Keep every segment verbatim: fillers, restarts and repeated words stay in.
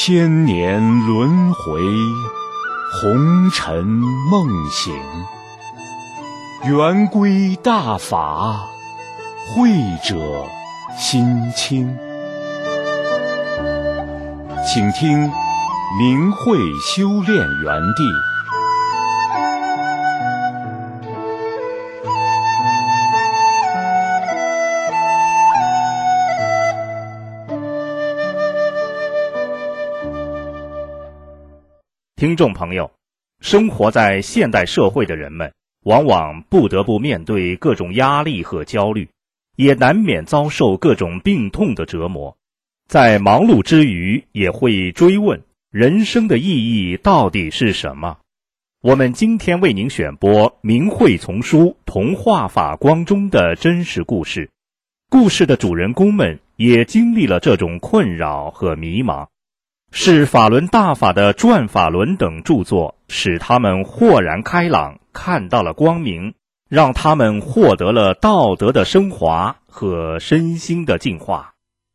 千年轮回，红尘梦醒，圆规大法，慧者心清。请听明慧修炼园地。 听众朋友，生活在现代社会的人们，往往不得不面对各种压力和焦虑，也难免遭受各种病痛的折磨。在忙碌之余，也会追问人生的意义到底是什么。我们今天为您选播明慧丛书童话法光中的真实故事，故事的主人公们也经历了这种困扰和迷茫。是法轮大法的《转法轮》等著作使他们豁然开朗，看到了光明，让他们获得了道德的升华和身心的净化。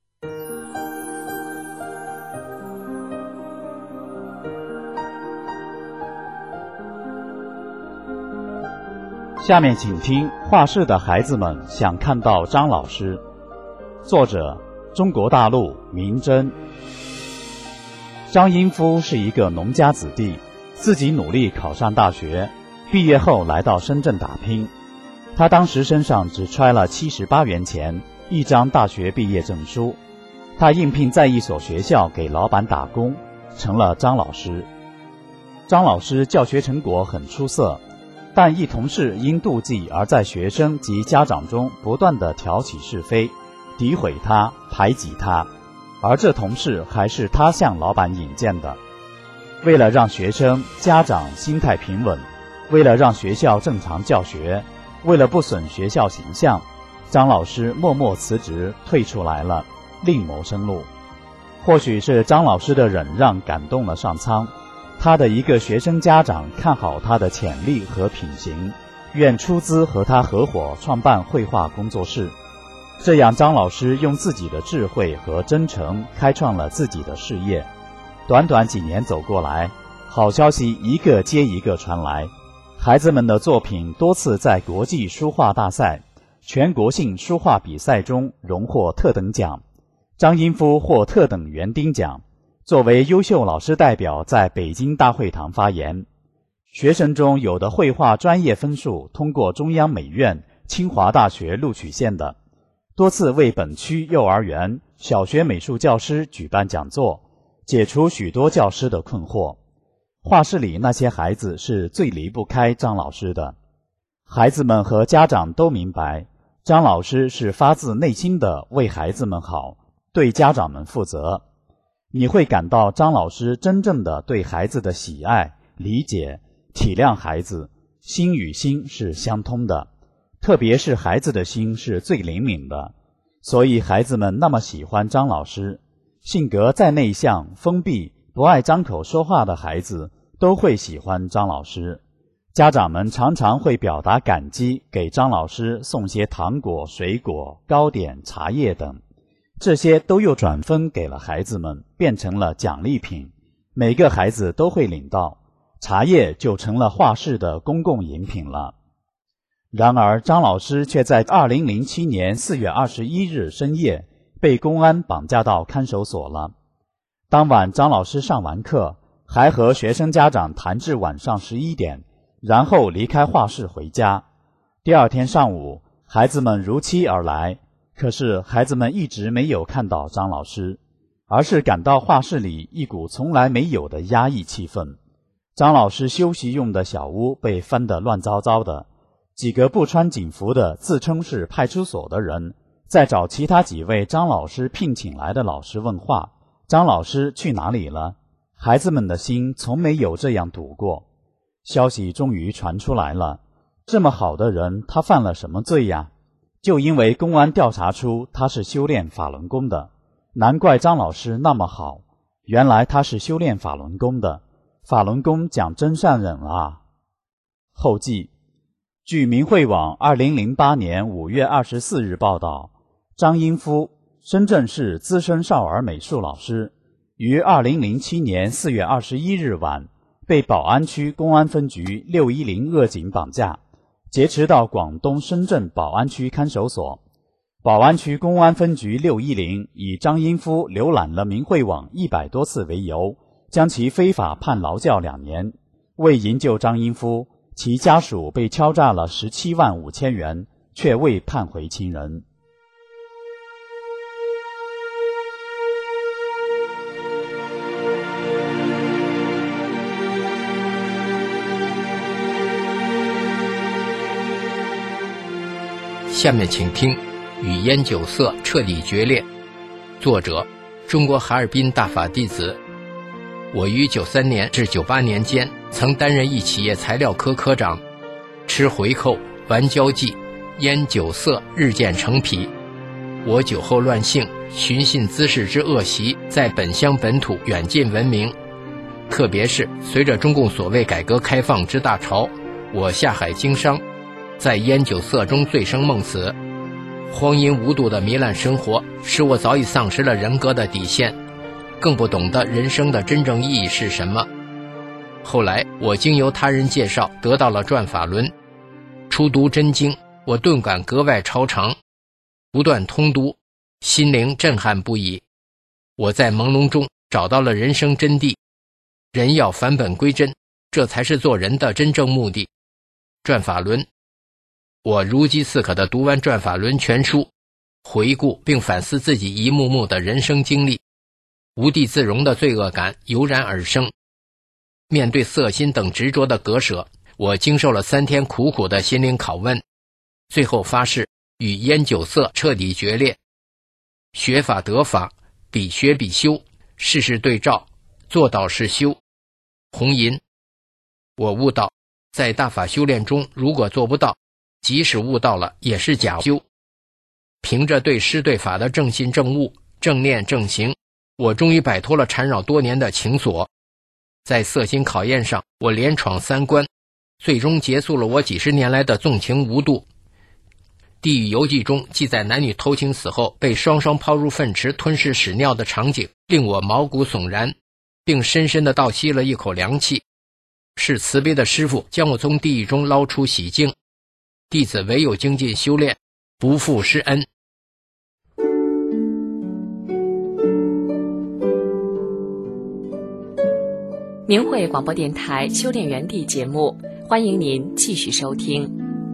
下面请听画室的孩子们想看到张老师。作者：中国大陆明真。张英夫是一个农家子弟，自己努力考上大学，毕业后来到深圳打拼。他当时身上只揣了七十八元钱，一张大学毕业证书。他应聘在一所学校给老板打工，成了张老师。张老师教学成果很出色，但一同事因妒忌而在学生及家长中不断地挑起是非，诋毁他，排挤他。而这同事还是他向老板引荐的。为了让学生、家长心态平稳，为了让学校正常教学，为了不损学校形象，张老师默默辞职退出来了，另谋生路。或许是张老师的忍让感动了上苍，他的一个学生家长看好他的潜力和品行，愿出资和他合伙创办绘画工作室。这样张老师用自己的智慧和真诚开创了自己的事业。短短几年走过来，好消息一个接一个传来，孩子们的作品多次在国际书画大赛、全国性书画比赛中荣获特等奖。张英夫获特等园丁奖，作为优秀老师代表在北京大会堂发言。学生中有的绘画专业分数通过中央美院、清华大学录取线的，多次为本区幼儿园、小学美术教师举办讲座，解除许多教师的困惑。画室里那些孩子是最离不开张老师的。孩子们和家长都明白，张老师是发自内心的为孩子们好，对家长们负责。你会感到张老师真正的对孩子的喜爱、理解、体谅孩子，心与心是相通的。特别是孩子的心是最灵敏的，所以孩子们那么喜欢张老师。性格再内向、封闭、不爱张口说话的孩子都会喜欢张老师。家长们常常会表达感激，给张老师送些糖果、水果、糕点、茶叶等，这些都又转分给了孩子们，变成了奖励品，每个孩子都会领到，茶叶就成了画室的公共饮品了。然而张老师却在二零零七年四月二十一日深夜被公安绑架到看守所了。当晚张老师上完课，还和学生家长谈至晚上十一点，然后离开画室回家。第二天上午，孩子们如期而来，可是孩子们一直没有看到张老师，而是感到画室里一股从来没有的压抑气氛。张老师休息用的小屋被翻得乱糟糟的，几个不穿警服的自称是派出所的人在找其他几位张老师聘请来的老师问话，张老师去哪里了？孩子们的心从没有这样堵过。消息终于传出来了，这么好的人，他犯了什么罪呀？就因为公安调查出他是修炼法轮功的，难怪张老师那么好，原来他是修炼法轮功的。法轮功讲真善忍啊。后记，据明慧网二零零八年五月二十四日报道，张英夫，深圳市资深少儿美术老师， 于二零零七年四月二十一日晚被宝安区公安分局六一零恶警绑架，劫持到广东深圳宝安区看守所。宝安区公安分局六一零以张英夫浏览了明慧网一百多次为由，将其非法判劳教两年。为营救张英夫，其家属被敲诈了十七万五千元，却未判回亲人。 下面请听《与烟酒色彻底决裂》，作者中国哈尔滨大法弟子。我于九三年至九八年间曾担任一企业材料科科长，吃回扣、玩交际，烟酒色日渐成癖。我酒后乱性、寻衅滋事之恶习在本乡本土远近闻名。特别是随着中共所谓改革开放之大潮，我下海经商，在烟酒色中醉生梦死。荒淫无度的糜烂生活使我早已丧失了人格的底线，更不懂得人生的真正意义是什么。后来我经由他人介绍得到了转法轮，初读真经，我顿感格外超常，不断通读，心灵震撼不已。我在朦胧中找到了人生真谛，人要返本归真，这才是做人的真正目的。转法轮，我如饥似渴地读完转法轮全书，回顾并反思自己一幕幕的人生经历，无地自容的罪恶感油然而生。面对色心等执着的割舍，我经受了三天苦苦的心灵拷问，最后发誓与烟酒色彻底决裂。学法得法，比学比修，事事对照，做到是修。红银，我悟到，在大法修炼中，如果做不到，即使悟到了也是假修。凭着对师对法的正信正悟、正念正行，我终于摆脱了缠绕多年的情锁。在色心考验上，我连闯三关，最终结束了我几十年来的纵情无度。地狱游记中记载男女偷情死后被双双抛入粪池吞噬屎尿的场景，令我毛骨悚然，并深深地倒吸了一口凉气。是慈悲的师父将我从地狱中捞出洗净，弟子唯有精进修炼，不负师恩。 明慧广播电台修炼园地节目，欢迎您继续收听。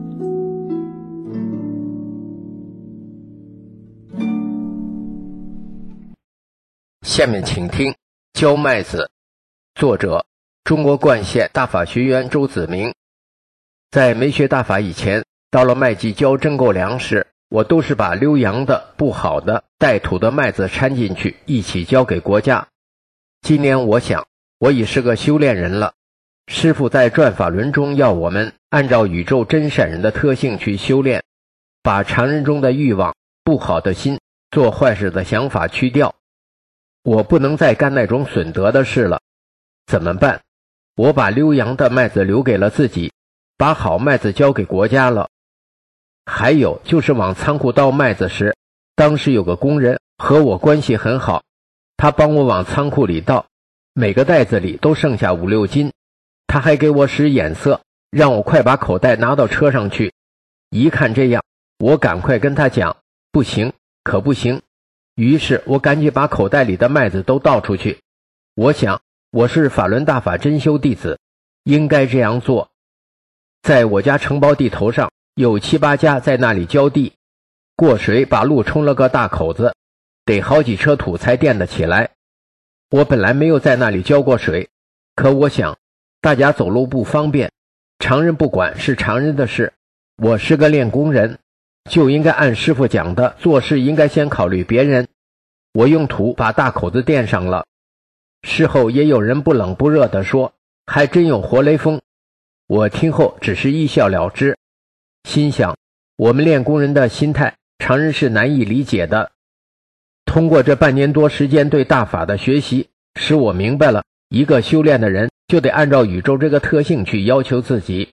下面请听《教麦子》，作者中国冠县大法学员周子明。在没学大法以前，到了麦季交征购粮食，我都是把溜洋的、不好的、带土的麦子掺进去，一起交给国家。今年我想，我已是个修炼人了。师父在转法轮中要我们按照宇宙真善人的特性去修炼，把常人中的欲望、不好的心、做坏事的想法去掉。我不能再干那种损德的事了，怎么办？我把溜洋的麦子留给了自己，把好麦子交给国家了。还有就是往仓库倒麦子时，当时有个工人和我关系很好，他帮我往仓库里倒，每个袋子里都剩下五六斤，他还给我使眼色，让我快把口袋拿到车上去。一看这样，我赶快跟他讲，不行，可不行。于是我赶紧把口袋里的麦子都倒出去。我想，我是法轮大法真修弟子，应该这样做。在我家承包地头上，有七八家在那里浇地，过水把路冲了个大口子，得好几车土才垫得起来。我本来没有在那里浇过水，可我想，大家走路不方便，常人不管是常人的事，我是个练功人，就应该按师父讲的，做事应该先考虑别人。我用土把大口子垫上了。事后也有人不冷不热地说，还真有活雷锋。我听后只是一笑了之，心想，我们练功人的心态，常人是难以理解的。通过这半年多时间对大法的学习，使我明白了，一个修炼的人就得按照宇宙这个特性去要求自己。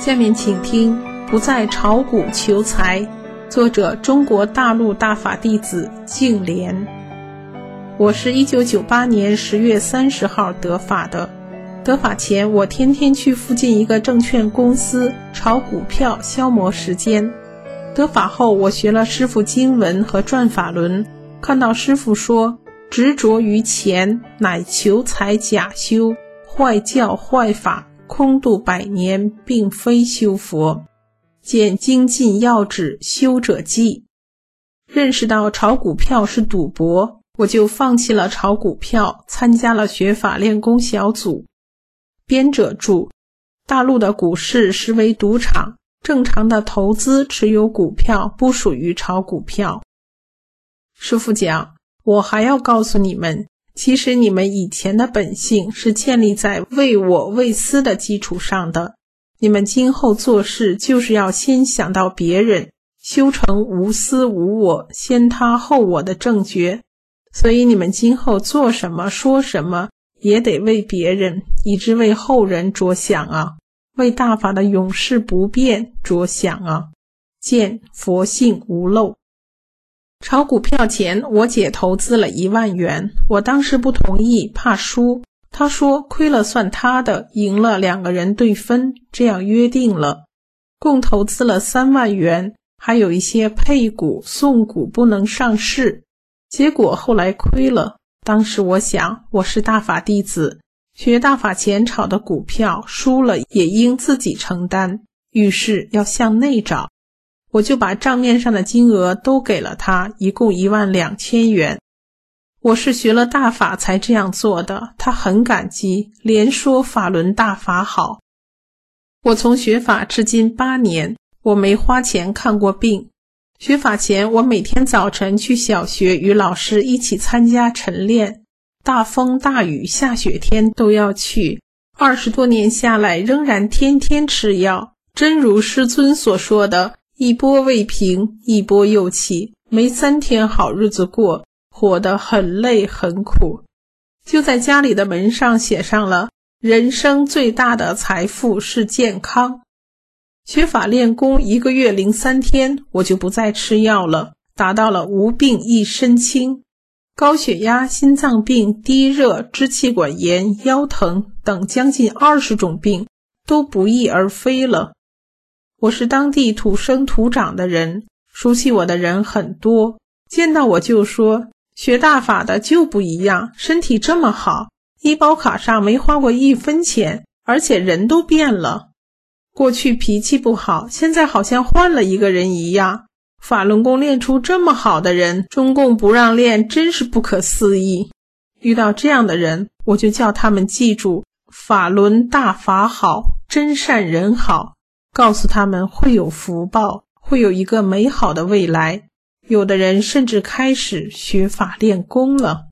下面请听《不在炒股求财》，作者中国大陆大法弟子净莲。我是一九九八年十月三十号得法的。得法前，我天天去附近一个证券公司炒股票消磨时间。得法后，我学了师父经文和转法轮，看到师父说，执着于钱，乃求财假修，坏教坏法，空度百年，并非修佛。见精进要旨，修者记。认识到炒股票是赌博，我就放弃了炒股票，参加了学法练功小组。编者注：大陆的股市实为赌场，正常的投资持有股票不属于炒股票。师父讲，我还要告诉你们，其实你们以前的本性是建立在为我为私的基础上的，你们今后做事就是要先想到别人，修成无私无我，先他后我的正觉。所以你们今后做什么说什么也得为别人，以致为后人着想啊，为大法的永世不变着想啊。见佛性无漏。炒股票前，我姐投资了一万元，我当时不同意，怕输。她说亏了算她的，赢了两个人对分，这样约定了。共投资了三万元，还有一些配股、送股不能上市。结果后来亏了。当时我想，我是大法弟子，学大法前炒的股票，输了也应自己承担，于是要向内找。我就把账面上的金额都给了他，一共一万两千元。我是学了大法才这样做的，他很感激，连说法轮大法好。我从学法至今八年，我没花钱看过病。学法前，我每天早晨去小学与老师一起参加晨练，大风大雨下雪天都要去。二十多年下来，仍然天天吃药，真如师尊所说的，一波未平，一波又起，没三天好日子过，活得很累很苦。就在家里的门上写上了，人生最大的财富是健康。学法练功一个月零三天，我就不再吃药了，达到了无病一身轻。高血压、心脏病、低热、支气管炎、腰疼等将近二十种病都不翼而飞了。我是当地土生土长的人，熟悉我的人很多，见到我就说，学大法的就不一样，身体这么好，医保卡上没花过一分钱，而且人都变了。过去脾气不好，现在好像换了一个人一样。法轮功练出这么好的人，中共不让练，真是不可思议。遇到这样的人，我就叫他们记住，法轮大法好，真善人好，告诉他们会有福报，会有一个美好的未来。有的人甚至开始学法练功了。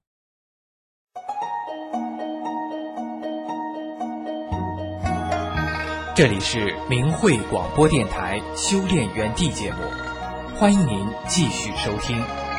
这里是明慧广播电台修炼园地节目，欢迎您继续收听。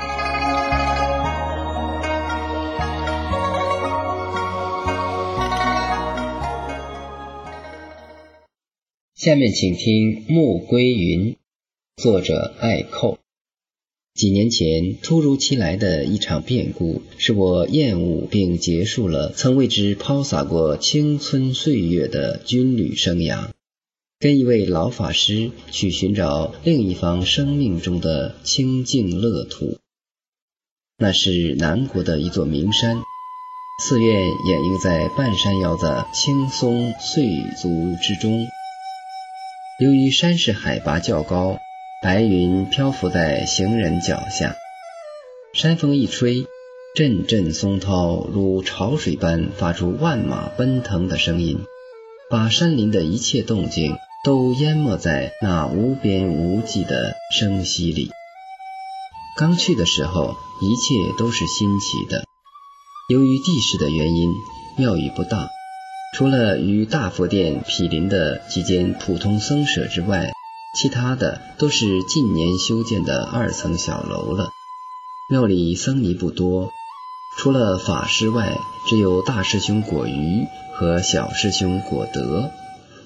下面请听《木归云》，作者艾寇。几年前突如其来的一场变故，使我厌恶并结束了曾为之抛洒过青春岁月的军旅生涯，跟一位老法师去寻找另一方生命中的清净乐土。那是南国的一座名山，寺院掩映在半山腰的青松碎竹之中。由于山势海拔较高，白云漂浮在行人脚下，山风一吹，阵阵松涛如潮水般发出万马奔腾的声音，把山林的一切动静都淹没在那无边无际的声息里。刚去的时候，一切都是新奇的。由于地势的原因，庙宇不大，除了与大佛殿毗邻的几间普通僧舍之外，其他的都是近年修建的二层小楼了。庙里僧尼不多，除了法师外，只有大师兄果瑜和小师兄果德。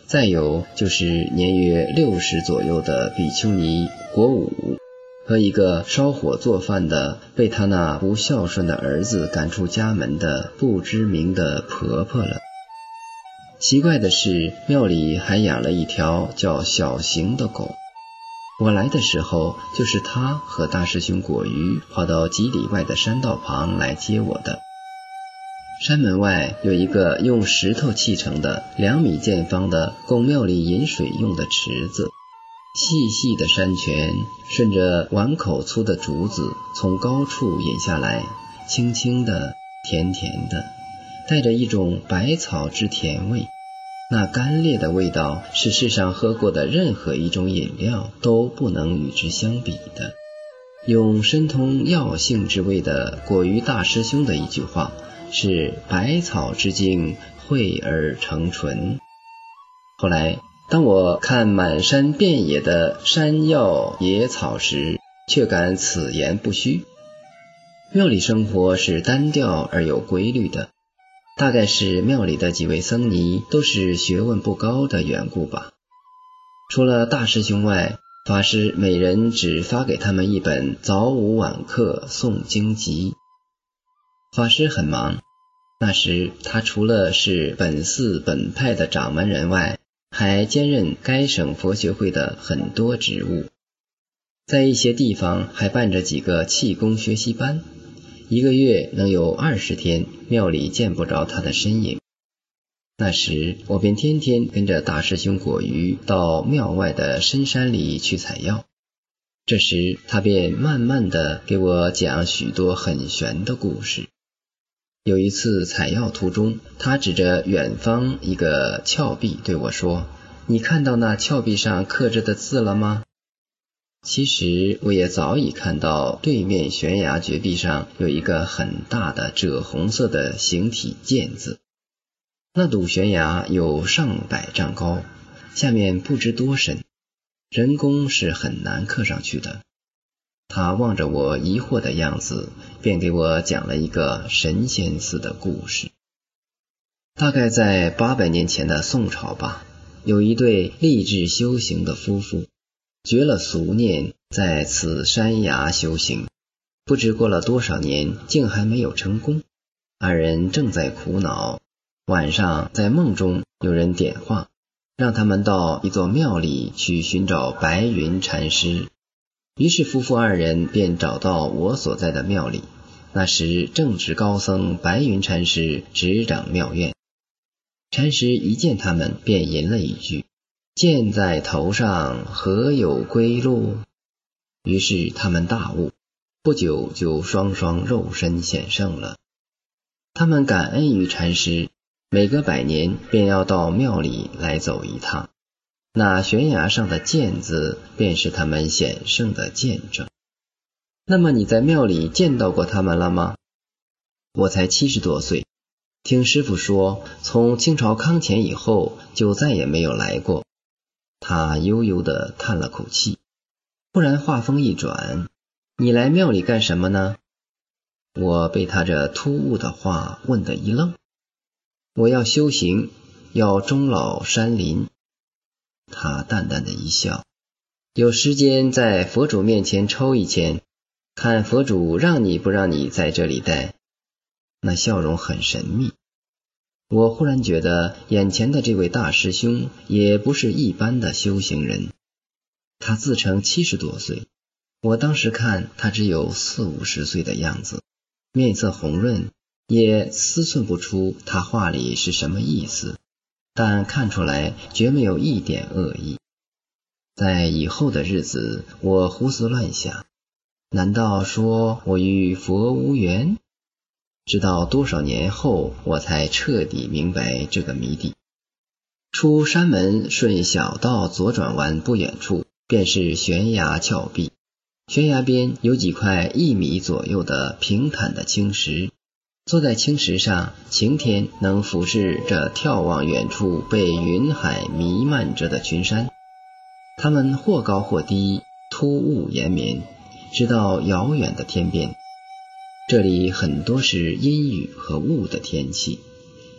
再有就是年约六十左右的比丘尼国武和一个烧火做饭的被他那不孝顺的儿子赶出家门的不知名的婆婆了。奇怪的是，庙里还养了一条叫小行的狗。我来的时候，就是他和大师兄果鱼跑到几里外的山道旁来接我的。山门外有一个用石头砌成的两米见方的供庙里饮水用的池子，细细的山泉顺着碗口粗的竹子从高处引下来，轻轻的，甜甜的，带着一种百草之甜味。那干冽的味道是世上喝过的任何一种饮料都不能与之相比的。用深通药性之味的果鱼大师兄的一句话是百草之精，惠而成纯。后来当我看满山遍野的山药野草时，却感此言不虚。庙里生活是单调而有规律的，大概是庙里的几位僧尼都是学问不高的缘故吧。除了大师兄外，法师每人只发给他们一本早午晚课诵经集。法师很忙，那时他除了是本寺本派的掌门人外，还兼任该省佛学会的很多职务，在一些地方还办着几个气功学习班，一个月能有二十天庙里见不着他的身影。那时我便天天跟着大师兄果鱼到庙外的深山里去采药，这时他便慢慢地给我讲许多很玄的故事。有一次采药途中，他指着远方一个峭壁对我说：“你看到那峭壁上刻着的字了吗？”其实我也早已看到对面悬崖绝壁上有一个很大的赭红色的形体剑字。那堵悬崖有上百丈高，下面不知多深，人工是很难刻上去的。他望着我疑惑的样子，便给我讲了一个神仙似的故事。大概在八百年前的宋朝吧，有一对立志修行的夫妇，绝了俗念，在此山崖修行，不知过了多少年，竟还没有成功。二人正在苦恼，晚上在梦中有人点化，让他们到一座庙里去寻找白云禅师。于是夫妇二人便找到我所在的庙里，那时正值高僧白云禅师执掌庙院。禅师一见他们，便吟了一句：“剑在头上，何有归路？”于是他们大悟，不久就双双肉身显圣了。他们感恩于禅师，每隔百年便要到庙里来走一趟。那悬崖上的剑字便是他们显圣的见证。那么你在庙里见到过他们了吗？我才七十多岁，听师父说，从清朝康乾以后就再也没有来过。他悠悠地叹了口气，忽然话锋一转：“你来庙里干什么呢？”我被他这突兀的话问得一愣。我要修行，要终老山林。他淡淡的一笑：“有时间在佛主面前抽一签，看佛主让你不让你在这里待。”那笑容很神秘。我忽然觉得眼前的这位大师兄也不是一般的修行人。他自称七十多岁，我当时看他只有四五十岁的样子，面色红润，也思忖不出他话里是什么意思，但看出来绝没有一点恶意。在以后的日子，我胡思乱想，难道说我与佛无缘？直到多少年后，我才彻底明白这个谜底。出山门，顺小道左转弯不远处，便是悬崖峭壁。悬崖边有几块一米左右的平坦的青石，坐在青石上，晴天能俯视着眺望远处被云海弥漫着的群山，它们或高或低，突兀延绵，直到遥远的天边。这里很多是阴雨和雾的天气，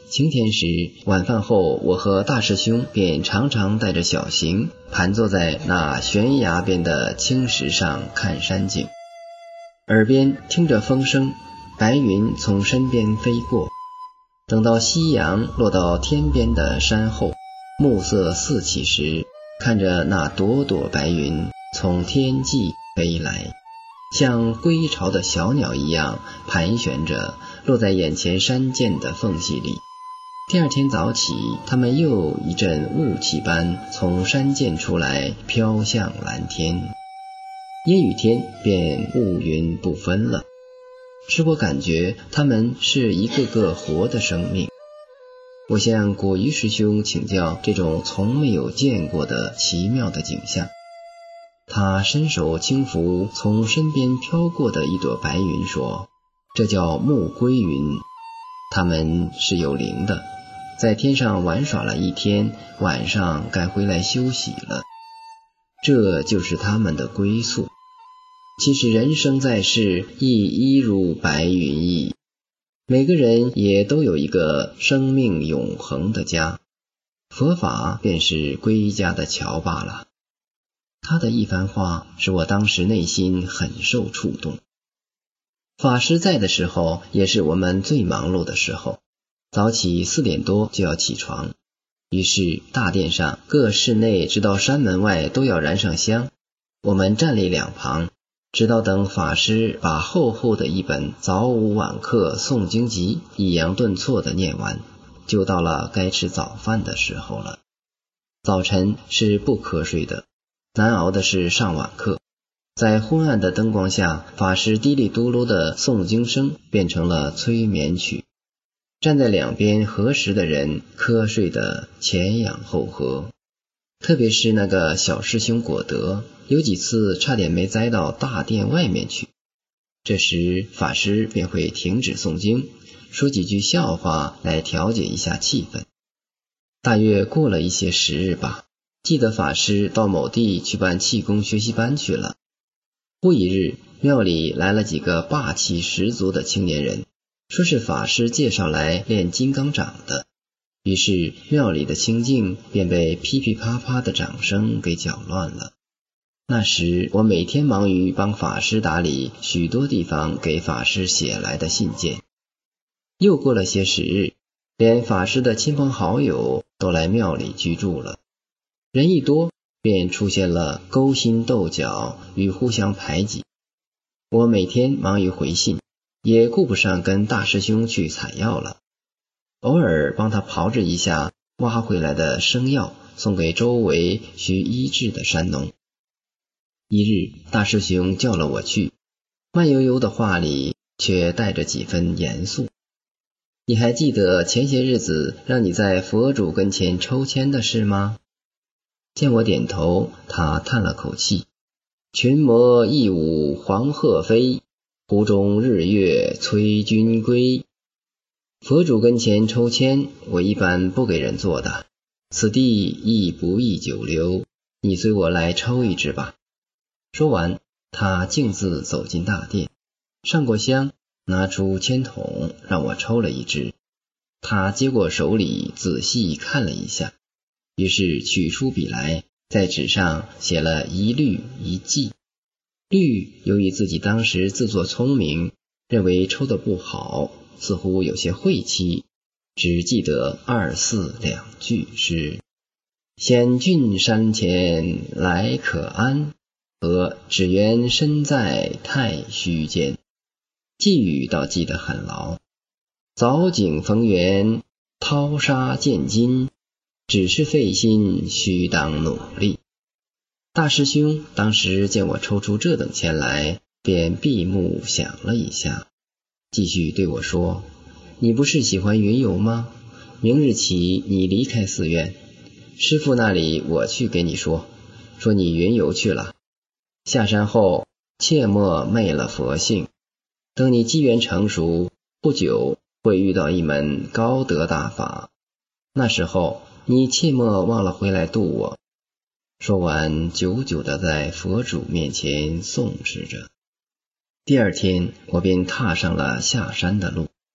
晴天时，晚饭后，我和大师兄便常常带着小行，盘坐在那悬崖边的青石上看山景，耳边听着风声，白云从身边飞过。等到夕阳落到天边的山后，暮色四起时，看着那朵朵白云从天际飞来，像归巢的小鸟一样盘旋着，落在眼前山涧的缝隙里。第二天早起，它们又一阵雾气般从山涧出来，飘向蓝天。阴雨天便雾云不分了，使我感觉它们是一个个活的生命。我向果于师兄请教这种从没有见过的奇妙的景象。他伸手轻抚从身边飘过的一朵白云，说：“这叫木归云，它们是有灵的，在天上玩耍了一天，晚上该回来休息了，这就是他们的归宿。其实人生在世，亦一如白云矣。每个人也都有一个生命永恒的家，佛法便是归家的桥罢了。”他的一番话使我当时内心很受触动。法师在的时候，也是我们最忙碌的时候，早起四点多就要起床，于是大殿上各室内直到山门外都要燃上香，我们站立两旁，直到等法师把厚厚的一本早午晚课诵经集抑扬顿挫地念完，就到了该吃早饭的时候了。早晨是不瞌睡的，难熬的是上晚课，在昏暗的灯光下，法师滴里嘟噜的诵经声变成了催眠曲。站在两边合时的人瞌睡的前仰后合，特别是那个小师兄果德，有几次差点没栽到大殿外面去。这时法师便会停止诵经，说几句笑话来调节一下气氛。大约过了一些时日吧，记得法师到某地去办气功学习班去了。不一日，庙里来了几个霸气十足的青年人，说是法师介绍来练金刚掌的。于是庙里的清静便被噼噼啪啪的掌声给搅乱了。那时我每天忙于帮法师打理许多地方给法师写来的信件。又过了些时日，连法师的亲朋好友都来庙里居住了。人一多，便出现了勾心斗角与互相排挤。我每天忙于回信，也顾不上跟大师兄去采药了，偶尔帮他炮制一下挖回来的生药，送给周围需医治的山农。一日，大师兄叫了我去，慢悠悠的话里却带着几分严肃。你还记得前些日子让你在佛主跟前抽签的事吗？见我点头，他叹了口气：群魔一舞黄鹤飞，湖中日月催君归。佛主跟前抽签，我一般不给人做的，此地亦不宜久留，你随我来抽一支吧。说完，他径自走进大殿，上过香，拿出签筒让我抽了一支。他接过手里仔细看了一下，于是取出笔来，在纸上写了一律一记。律由于自己当时自作聪明，认为抽得不好，似乎有些晦气，只记得二四两句是险峻山前来可安，和只缘身在太虚间。寄语倒记得很牢，早景逢源，淘沙见金，只是费心须当努力。大师兄当时见我抽出这等签来，便闭目想了一下，继续对我说：你不是喜欢云游吗？明日起你离开寺院，师父那里我去给你说，说你云游去了。下山后切莫昧了佛性，等你机缘成熟，不久会遇到一门高德大法，那时候你切莫忘了回来度我。说完，久久地在佛主面前诵持着。第二天，我便踏上了下山的路。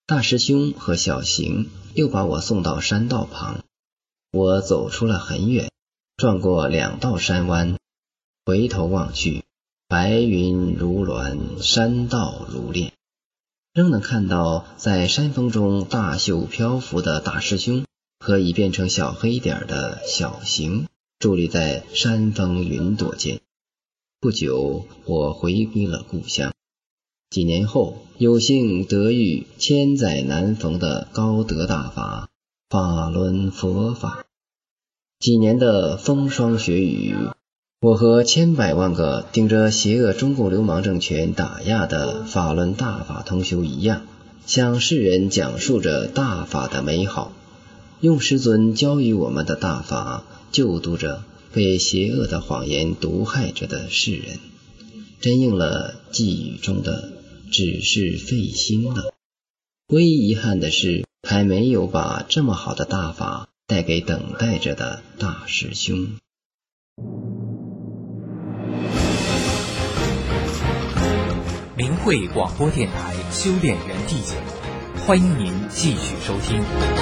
大师兄和小行又把我送到山道旁，我走出了很远，转过两道山湾，回头望去，白云如峦，山道如练，仍能看到在山峰中大袖漂浮的大师兄和已变成小黑点的小行伫立在山峰云朵间。不久，我回归了故乡。几年后，有幸得遇千载难逢的高德大法，法轮佛法。几年的风霜雪雨，我和千百万个顶着邪恶中共流氓政权打压的法轮大法同修一样，向世人讲述着大法的美好，用师尊教予我们的大法救度着被邪恶的谎言毒害着的世人，真应了寄语中的只是费心了。唯一遗憾的是，还没有把这么好的大法带给等待着的大师兄。 明慧广播电台修炼园地节目，欢迎您继续收听。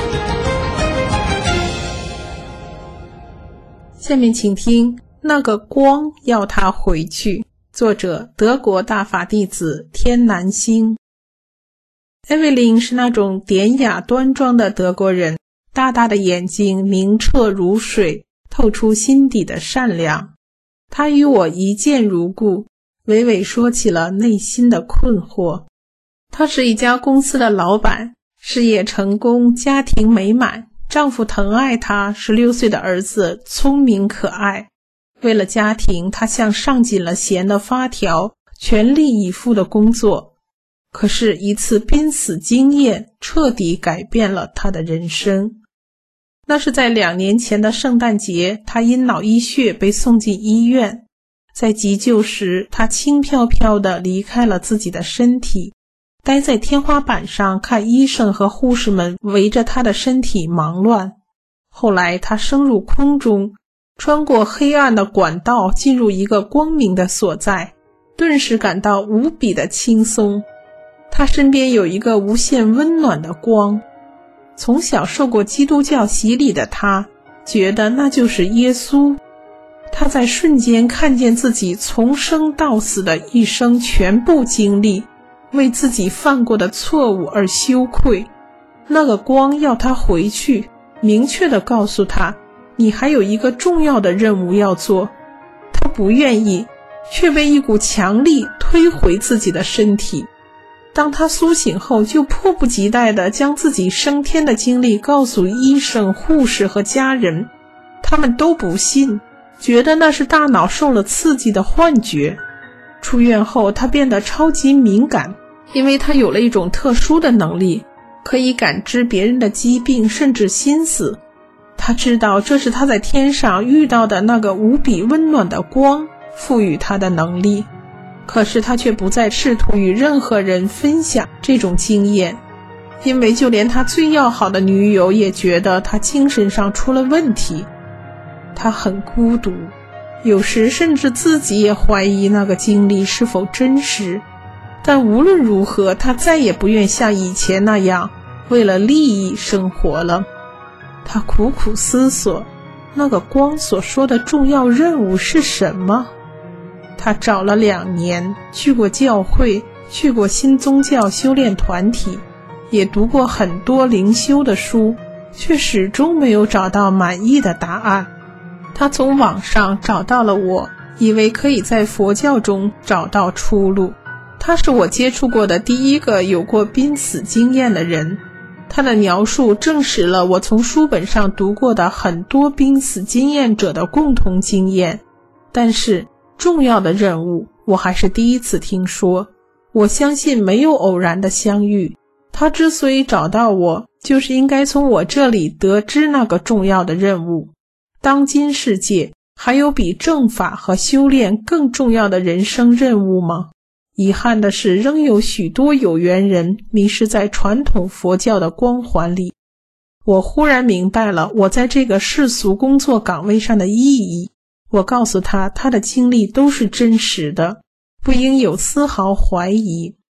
下面请听那个光要他回去，作者德国大法弟子天南星。艾维琳是那种典雅端庄的德国人，大大的眼睛明澈如水，透出心底的善良。他与我一见如故，娓娓说起了内心的困惑。他是一家公司的老板，事业成功，家庭美满，丈夫疼爱她，十六岁的儿子聪明可爱。为了家庭，她像上紧了弦的发条，全力以赴的工作。可是一次濒死经验彻底改变了她的人生。那是在两年前的圣诞节，她因脑溢血被送进医院。在急救时，她轻飘飘地离开了自己的身体，待在天花板上看医生和护士们围着她的身体忙乱。后来她升入空中，穿过黑暗的管道，进入一个光明的所在，顿时感到无比的轻松。她身边有一个无限温暖的光。从小受过基督教洗礼的她，觉得那就是耶稣。她在瞬间看见自己从生到死的一生全部经历，为自己犯过的错误而羞愧。那个光要她回去，明确地告诉她，你还有一个重要的任务要做。她不愿意，却被一股强力推回自己的身体。当她苏醒后，就迫不及待地将自己升天的经历告诉医生、护士和家人。他们都不信，觉得那是大脑受了刺激的幻觉。出院后，她变得超级敏感，因为她有了一种特殊的能力，可以感知别人的疾病甚至心思。她知道这是她在天上遇到的那个无比温暖的光赋予她的能力。可是她却不再试图与任何人分享这种经验，因为就连她最要好的女友也觉得她精神上出了问题。她很孤独，有时甚至自己也怀疑那个经历是否真实。但无论如何，她再也不愿像以前那样为了利益生活了。她苦苦思索，那个光所说的重要任务是什么？他找了两年，去过教会，去过新宗教修炼团体，也读过很多灵修的书，却始终没有找到满意的答案。他从网上找到了我，以为可以在佛教中找到出路。他是我接触过的第一个有过濒死经验的人。他的描述证实了我从书本上读过的很多濒死经验者的共同经验，但是重要的任务我还是第一次听说。我相信没有偶然的相遇，他之所以找到我，就是应该从我这里得知那个重要的任务。当今世界还有比正法和修炼更重要的人生任务吗？遗憾的是，仍有许多有缘人迷失在传统佛教的光环里。我忽然明白了我在这个世俗工作岗位上的意义。我告诉他，他的经历都是真实的，不应有丝毫怀疑。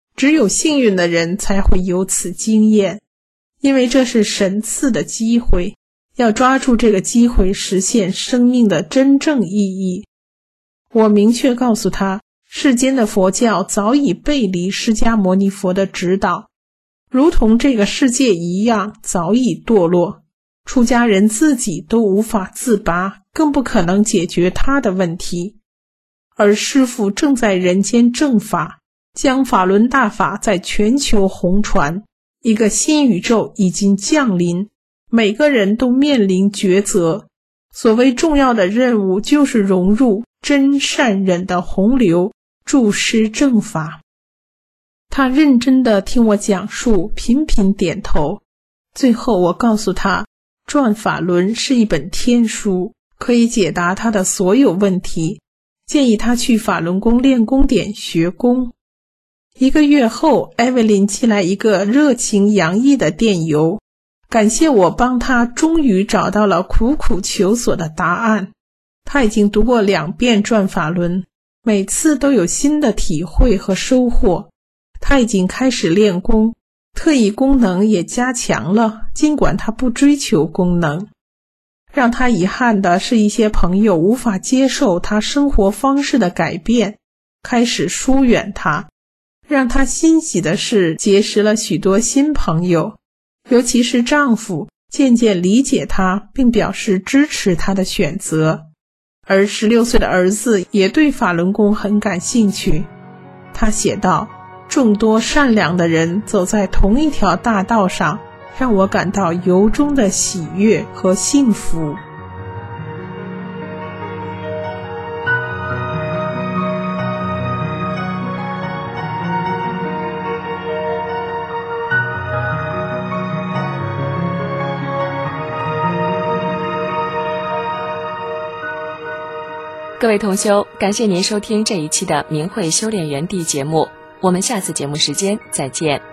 只有幸运的人才会有此经验，因为这是神赐的机会，要抓住这个机会实现生命的真正意义。我明确告诉他，世间的佛教早已背离释迦牟尼佛的指导，如同这个世界一样早已堕落，出家人自己都无法自拔，更不可能解决他的问题。而师父正在人间正法，将法轮大法在全球弘传，一个新宇宙已经降临，每个人都面临抉择。所谓重要的任务就是融入真善忍的洪流，注施正法。他认真地听我讲述，频频点头。最后我告诉他，转法轮是一本天书，可以解答他的所有问题，建议他去法轮功练功点学功。一个月后，艾薇琳寄来一个热情洋溢的电邮，感谢我帮他终于找到了苦苦求索的答案。他已经读过两遍转法轮，每次都有新的体会和收获。他已经开始练功，特异功能也加强了，尽管他不追求功能。让他遗憾的是，一些朋友无法接受他生活方式的改变，开始疏远他。让他欣喜的是，结识了许多新朋友，尤其是丈夫渐渐理解他，并表示支持他的选择。而十六岁的儿子也对法轮功很感兴趣。他写道，众多善良的人走在同一条大道上，让我感到由衷的喜悦和幸福。 各位同修，感谢您收听这一期的明慧修炼园地节目，我们下次节目时间再见。